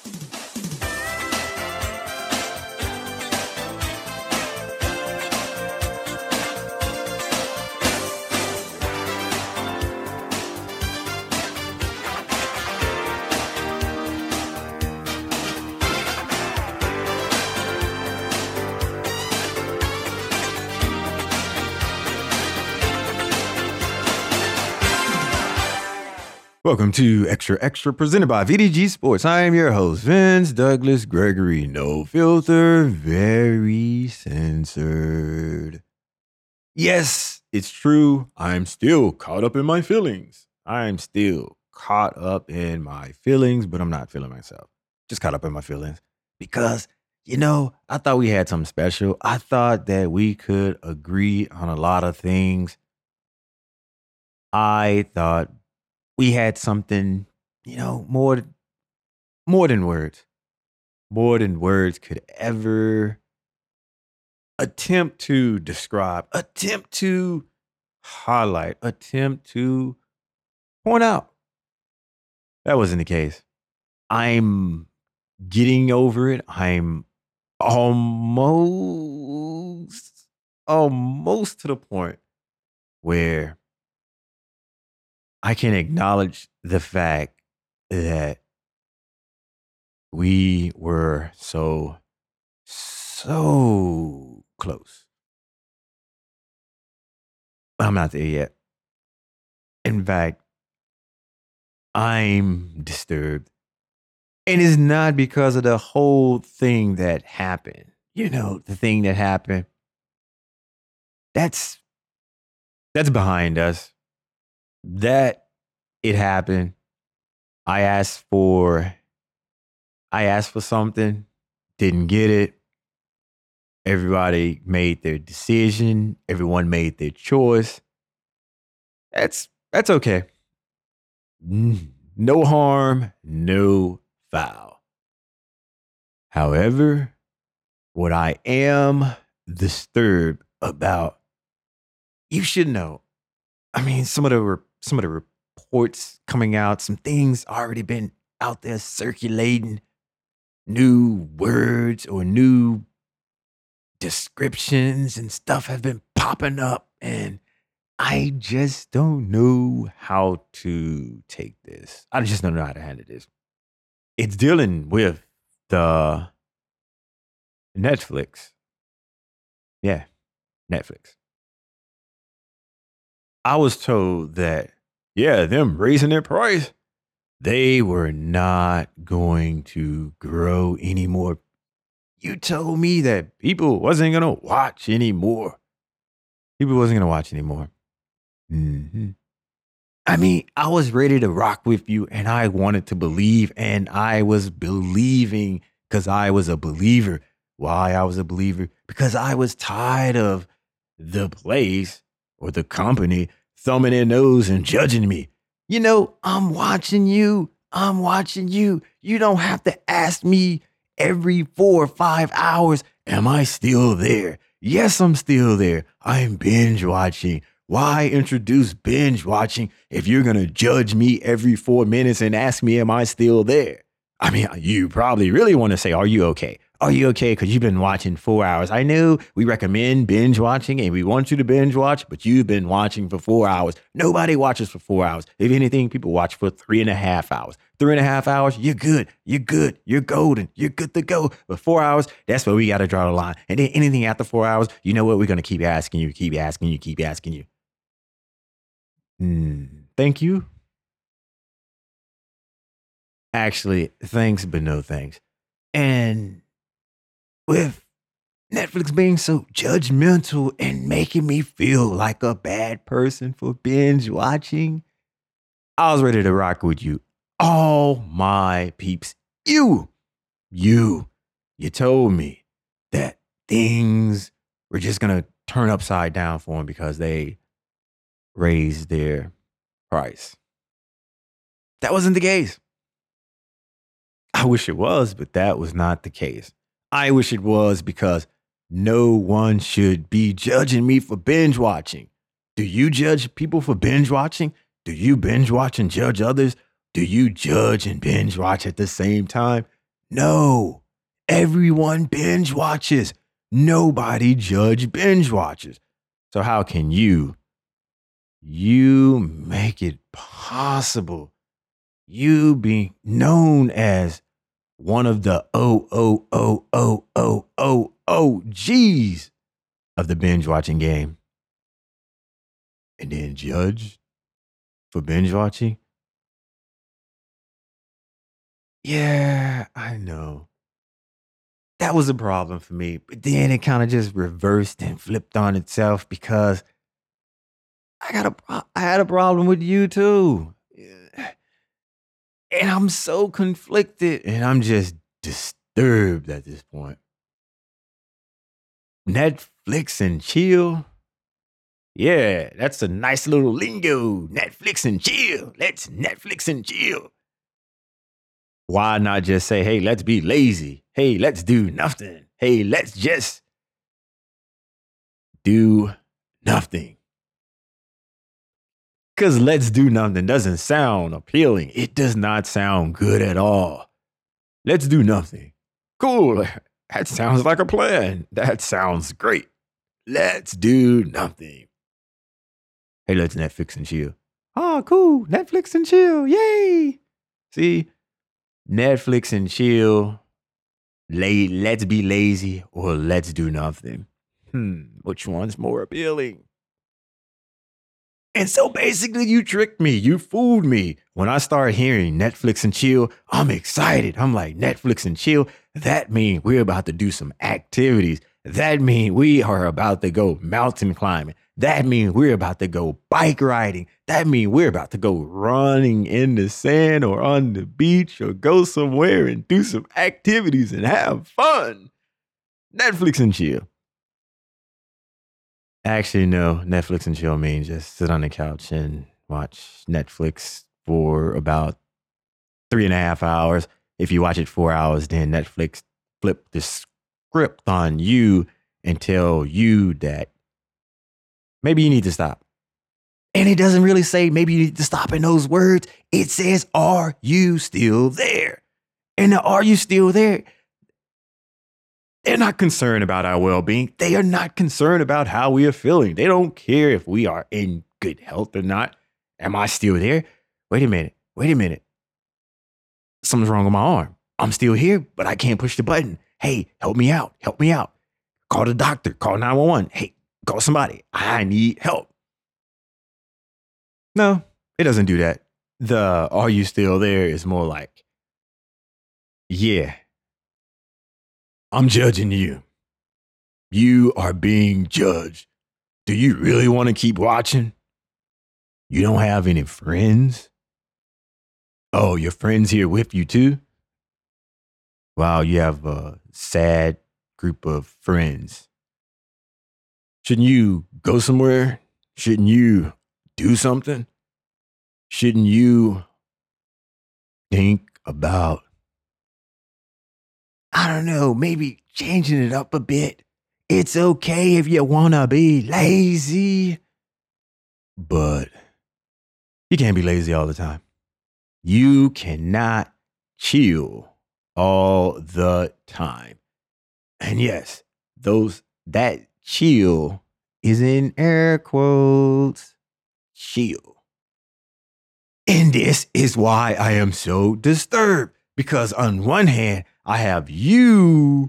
Welcome to Extra Extra, presented by VDG Sports. I am your host, Vince Douglas Gregory. No filter, very censored. Yes, it's true. I'm still caught up in my feelings. I'm still caught up in my feelings, but I'm not feeling myself. Just caught up in my feelings because, I thought we had something special. I thought that we could agree on a lot of things. I thought we had something, more than words. More than words could ever attempt to describe, attempt to highlight, attempt to point out. That wasn't the case. I'm getting over it. I'm almost to the point where I can acknowledge the fact that we were so close. I'm not there yet. In fact, I'm disturbed. And it's not because of the whole thing that happened. The thing that happened. That's behind us. That it happened. I asked for something, didn't get it. Everybody made their decision. Everyone made their choice. That's okay. No harm, no foul. However, what I am disturbed about, you should know. I mean, some of the reports coming out, some things already been out there circulating, new words or new descriptions and stuff have been popping up, and I just don't know how to take this. I just don't know how to handle this. It's dealing with the Netflix. Yeah, Netflix. I was told that, them raising their price, they were not going to grow anymore. You told me that people wasn't going to watch anymore. Mm-hmm. I mean, I was ready to rock with you, and I wanted to believe, and I was believing because I was a believer. Why I was a believer? Because I was tired of the place or the company thumbing their nose and judging me. I'm watching you. You don't have to ask me every 4 or 5 hours, am I still there? Yes, I'm still there. I'm binge watching. Why introduce binge watching if you're going to judge me every 4 minutes and ask me, am I still there? I mean, you probably really want to say, are you okay? Are you okay? Because you've been watching 4 hours. I know we recommend binge watching and we want you to binge watch, but you've been watching for 4 hours. Nobody watches for 4 hours. If anything, people watch for 3.5 hours. 3.5 hours, you're good. You're good. You're golden. You're good to go. But 4 hours, that's where we got to draw the line. And then anything after 4 hours, you know what? We're going to keep asking you. Thank you. Actually, thanks, but no thanks. And with Netflix being so judgmental and making me feel like a bad person for binge watching, I was ready to rock with you. All my peeps. You told me that things were just going to turn upside down for them because they raised their price. That wasn't the case. I wish it was, but that was not the case. I wish it was because no one should be judging me for binge watching. Do you judge people for binge watching? Do you binge watch and judge others? Do you judge and binge watch at the same time? No, everyone binge watches. Nobody judge binge watches. So how can you make it possible? You being known as one of the OGs of the binge watching game and then judge for binge watching? Yeah, I know. That was a problem for me. But then it kind of just reversed and flipped on itself because I had a problem with you too. Yeah. And I'm so conflicted and I'm just disturbed at this point. Netflix and chill. Yeah, that's a nice little lingo. Netflix and chill. Let's Netflix and chill. Why not just say, hey, let's be lazy? Hey, let's do nothing. Hey, let's just do nothing. Because let's do nothing doesn't sound appealing. It does not sound good at all. Let's do nothing. Cool. That sounds like a plan. That sounds great. Let's do nothing. Hey, let's Netflix and chill. Oh, cool. Netflix and chill. Yay. See, Netflix and chill. Let's be lazy or let's do nothing. Which one's more appealing? And so basically, you tricked me. You fooled me. When I started hearing Netflix and chill, I'm excited. I'm like, Netflix and chill. That means we're about to do some activities. That means we are about to go mountain climbing. That means we're about to go bike riding. That means we're about to go running in the sand or on the beach or go somewhere and do some activities and have fun. Netflix and chill. Actually, no. Netflix and chill means just sit on the couch and watch Netflix for about 3.5 hours. If you watch it 4 hours, then Netflix flip the script on you and tell you that maybe you need to stop. And it doesn't really say maybe you need to stop in those words. It says, are you still there? And the are you still there? They're not concerned about our well-being. They are not concerned about how we are feeling. They don't care if we are in good health or not. Am I still there? Wait a minute. Something's wrong with my arm. I'm still here, but I can't push the button. Hey, help me out. Call the doctor. Call 911. Hey, call somebody. I need help. No, it doesn't do that. The are you still there is more like, yeah, I'm judging you. You are being judged. Do you really want to keep watching? You don't have any friends? Oh, your friends here with you too? Wow, you have a sad group of friends. Shouldn't you go somewhere? Shouldn't you do something? Shouldn't you think about, I don't know, maybe changing it up a bit? It's okay if you want to be lazy, but you can't be lazy all the time. You cannot chill all the time. And yes, that chill is in air quotes. Chill. And this is why I am so disturbed. Because on one hand, I have you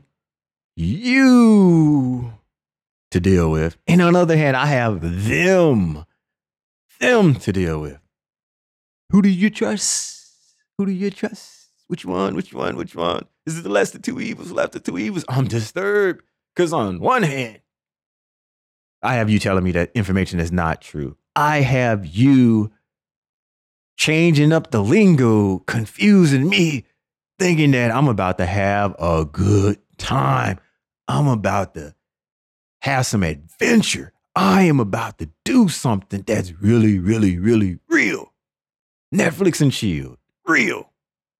to deal with. And on the other hand, I have them to deal with. Who do you trust? Which one? Is it the lesser two evils, left of two evils? I'm disturbed. Because on one hand, I have you telling me that information is not true. I have you changing up the lingo, confusing me, thinking that I'm about to have a good time. I'm about to have some adventure. I am about to do something that's really, really, really real. Netflix and chill. Real.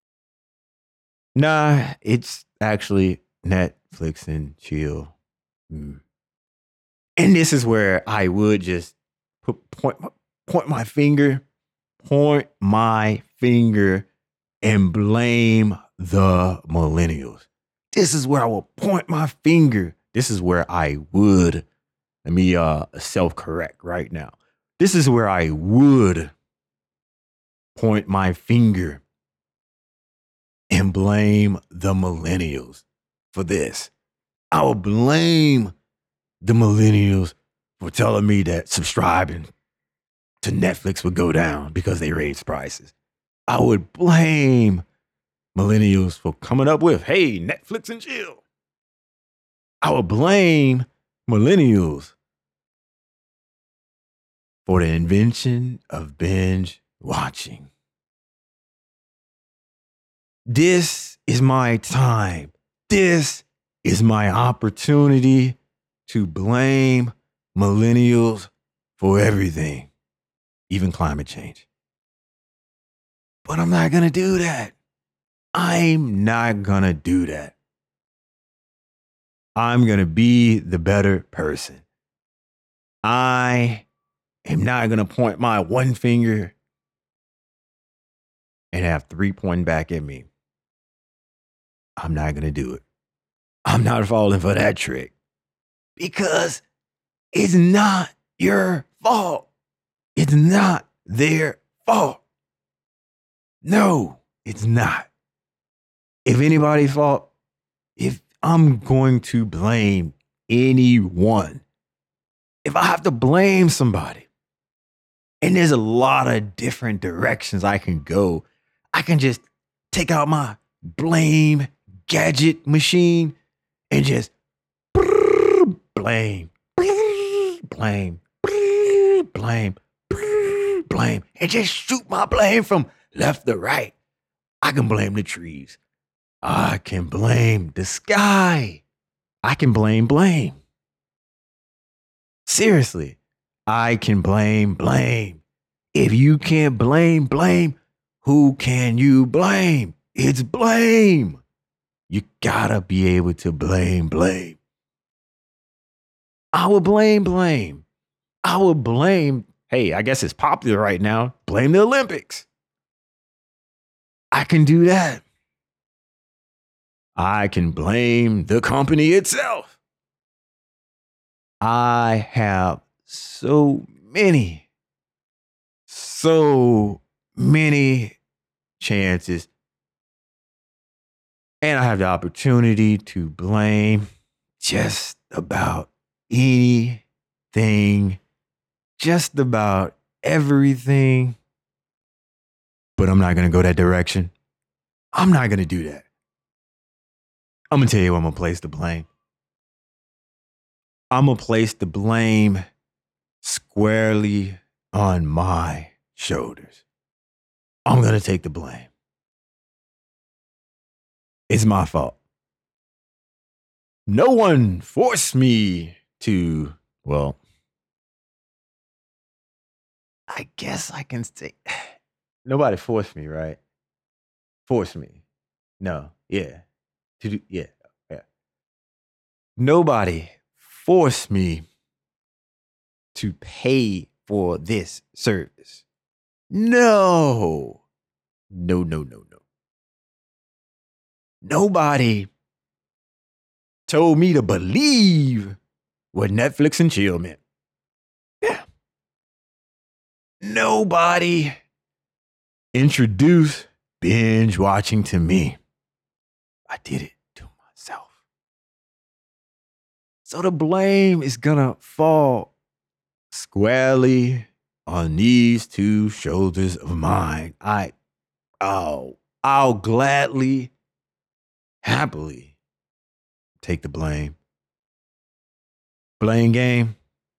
Nah, it's actually Netflix and chill. And this is where I would just point my finger and blame the millennials. This is where I will point my finger. This is where I would, let me self-correct right now. This is where I would point my finger and blame the millennials for this. I will blame the millennials for telling me that subscribing to Netflix would go down because they raised prices. I would blame millennials for coming up with, hey, Netflix and chill. I would blame millennials for the invention of binge watching. This is my time. This is my opportunity to blame millennials for everything, even climate change. But I'm not going to do that. I'm not going to do that. I'm going to be the better person. I am not going to point my one finger and have three pointing back at me. I'm not going to do it. I'm not falling for that trick because it's not your fault. It's not their fault. No, it's not. If anybody's fault, if I'm going to blame anyone, if I have to blame somebody, and there's a lot of different directions I can go, I can just take out my blame gadget machine and just blame, blame, blame, blame, and just shoot my blame from left to right. I can blame the trees. I can blame the sky. I can blame. Seriously, I can blame. If you can't blame, who can you blame? It's blame. You gotta be able to blame. I will blame. I will blame. Hey, I guess it's popular right now. Blame the Olympics. I can do that. I can blame the company itself. I have so many chances. And I have the opportunity to blame just about anything, just about everything. But I'm not going to go that direction. I'm not going to do that. I'm going to tell you where I'm going to place the blame. I'm going to place the blame squarely on my shoulders. I'm going to take the blame. It's my fault. No one forced me to, well, I guess I can say, nobody forced me, right? Forced me. No, yeah. Yeah. Nobody forced me to pay for this service. No. Nobody told me to believe what Netflix and chill meant. Yeah. Nobody introduced binge watching to me. I did it to myself. So the blame is gonna fall squarely on these two shoulders of mine. I'll gladly, happily take the blame. Blame game.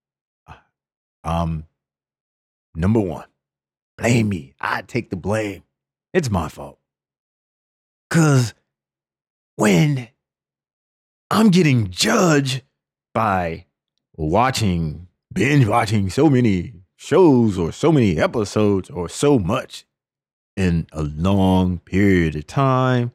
Number one, blame me. I take the blame. It's my fault. Cause when I'm getting judged by binge watching so many shows or so many episodes or so much in a long period of time,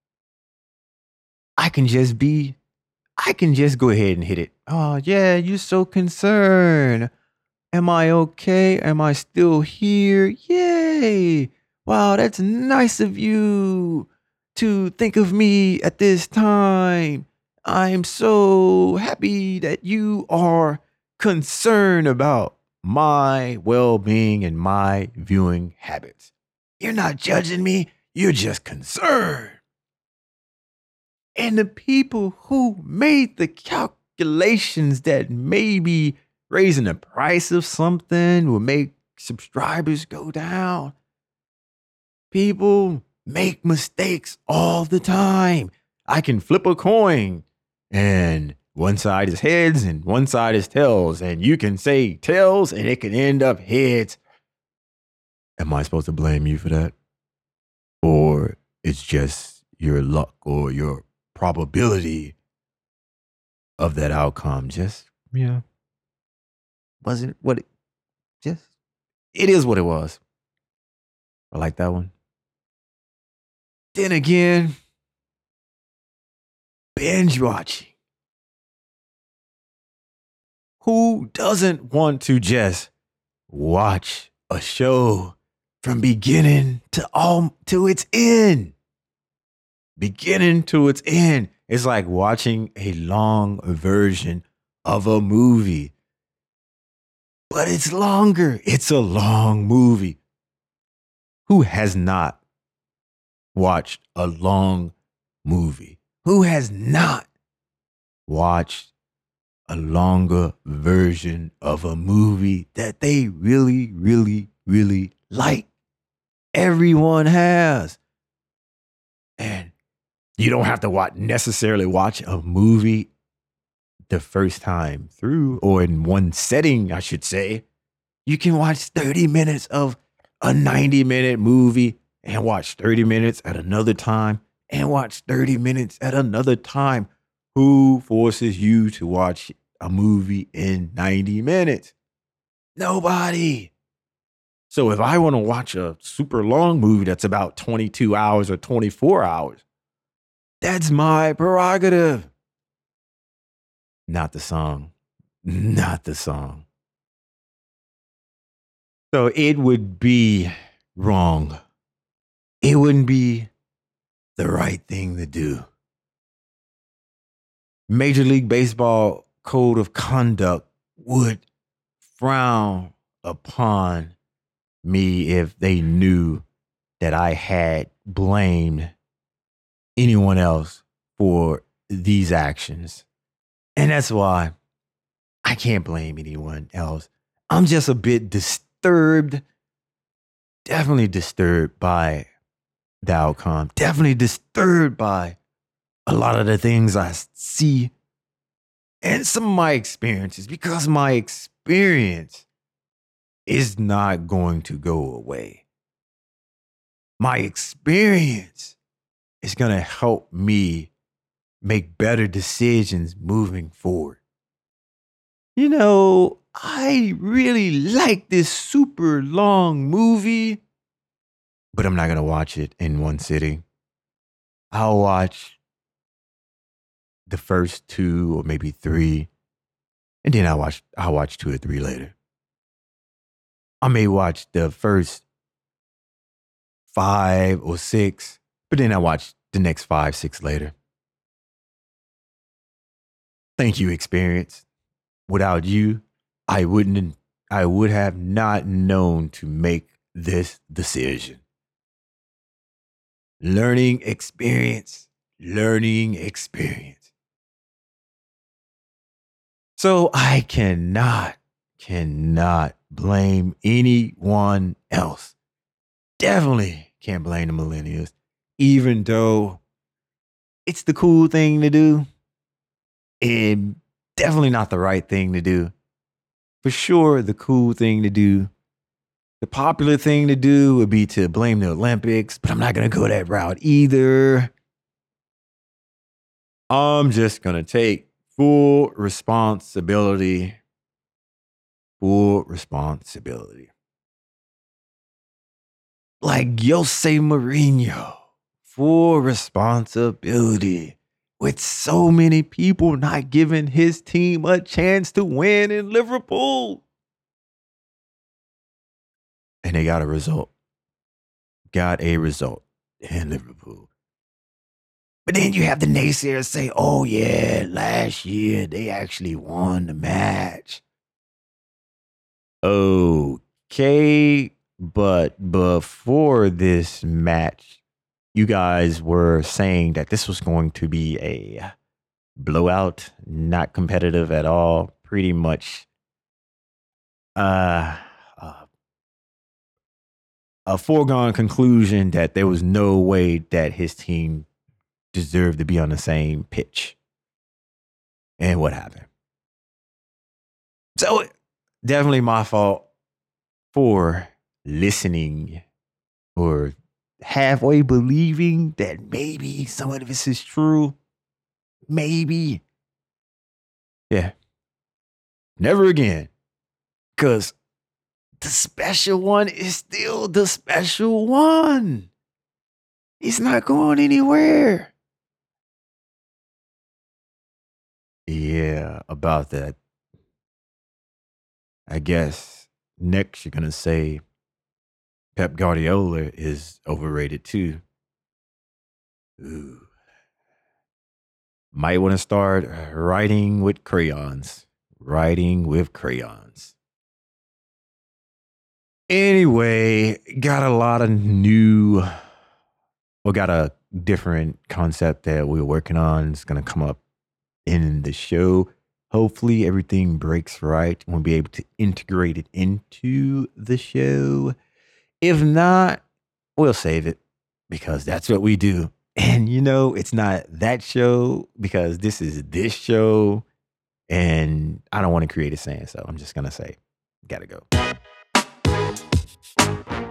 I can just go ahead and hit it. Oh, yeah, you're so concerned. Am I okay? Am I still here? Yay. Wow, that's nice of you to think of me at this time. I'm so happy that you are concerned about my well being and my viewing habits. You're not judging me, you're just concerned. And the people who made the calculations that maybe raising the price of something will make subscribers go down. People make mistakes all the time. I can flip a coin and one side is heads and one side is tails. And you can say tails and it can end up heads. Am I supposed to blame you for that? Or it's just your luck or your probability of that outcome just, wasn't what it just, it is what it was. I like that one. Then again, binge watching. Who doesn't want to just watch a show from beginning to its end? Beginning to its end. It's like watching a long version of a movie. But it's longer. It's a long movie. Who has not watched a long movie? Who has not watched a longer version of a movie that they really, really, really like? Everyone has. And you don't have to necessarily watch a movie the first time through, or in one setting, I should say. You can watch 30 minutes of a 90-minute movie and watch 30 minutes at another time and watch 30 minutes at another time. Who forces you to watch a movie in 90 minutes? Nobody. So if I want to watch a super long movie that's about 22 hours or 24 hours, that's my prerogative. Not the song. Not the song. So it would be wrong. It wouldn't be the right thing to do. Major League Baseball code of conduct would frown upon me if they knew that I had blamed anyone else for these actions. And that's why I can't blame anyone else. I'm just a bit disturbed, definitely disturbed by the outcome, definitely disturbed by a lot of the things I see and some of my experiences, because my experience is not going to go away. My experience is going to help me make better decisions moving forward. You know, I really like this super long movie, but I'm not going to watch it in one sitting. I'll watch the first two or maybe three, and then I'll watch two or three later. I may watch the first 5 or 6, but then I watch the next 5, 6 later. Thank you, experience. Without you, I would have not known to make this decision. Learning experience. So I cannot blame anyone else. Definitely can't blame the millennials, even though it's the cool thing to do. And definitely not the right thing to do. For sure, the cool thing to do, the popular thing to do would be to blame the Olympics, but I'm not going to go that route either. I'm just going to take full responsibility. Full responsibility. Like Jose Mourinho, full responsibility. With so many people not giving his team a chance to win in Liverpool. And they got a result. Got a result in Liverpool. But then you have the naysayers say, oh, yeah, last year they actually won the match. Okay, but before this match, you guys were saying that this was going to be a blowout, not competitive at all. Pretty much uh, uh, a foregone conclusion that there was no way that his team deserved to be on the same pitch. And what happened? So, definitely my fault for listening or halfway believing that maybe some of this is true. Maybe. Yeah. Never again. Because the special one is still the special one. It's not going anywhere. Yeah, about that. I guess next you're going to say Pep Guardiola is overrated too. Ooh. Might want to start writing with crayons. Writing with crayons. Anyway, got a lot of new, or got a different concept that we're working on. It's going to come up in the show. Hopefully, everything breaks right. We'll be able to integrate it into the show. If not, we'll save it because that's what we do. And it's not that show because this is this show. And I don't want to create a saying, so I'm just going to say, gotta go.